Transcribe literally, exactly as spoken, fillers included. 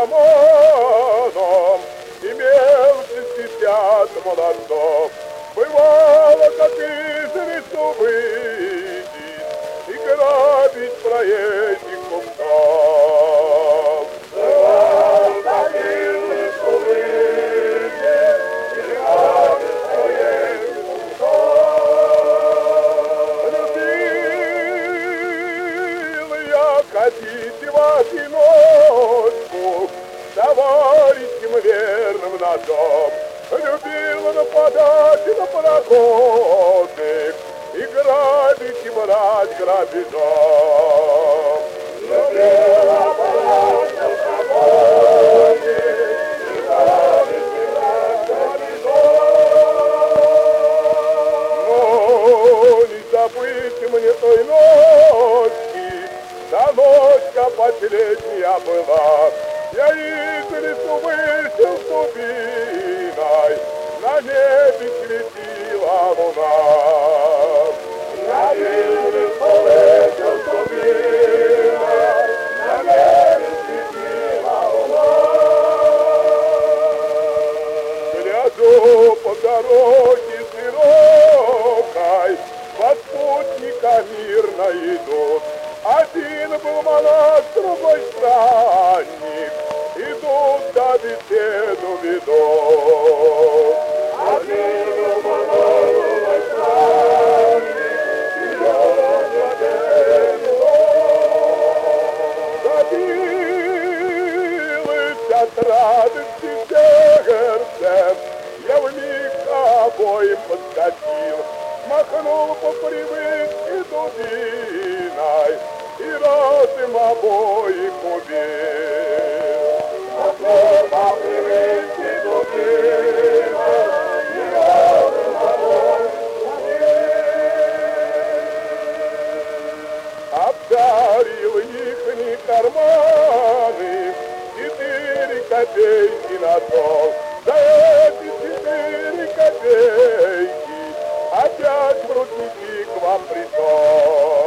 наркоманом, имел шестьдесят молодцов. Бывало, как из лесу выйдет и грабить про этих купцов. Бывало, как из лесу выйдет и грабить про этих купцов. Любил я ходить в одиночку товарищем верным на дом. Любил нападать на пароходы и грабить, и брать грабежом. Любил нападать на пароходы и грабить, и брать грабежом. Но не забыть мне той ночи, та ночка последняя была. Я из лесу вышел с дубиной, на небе светила луна. Я из лесу вышел с дубиной, на небе светила луна. Гляжу по дороге широкой, два спутника мирно идут. Один был монах, другой странник, идут да беседу ведут. Один был монах, другой странник, идут да беседу ведут. Забилось от радости сердце, я вмиг обоим подскочил, махнул по привычке дубиной и разом обоих убил. Махнул по привычке дубиной и разом обоих убил. Обдарил ихни карманы четыре копейки на стол. За эти четыре копейки опять в рудники к вам пришел.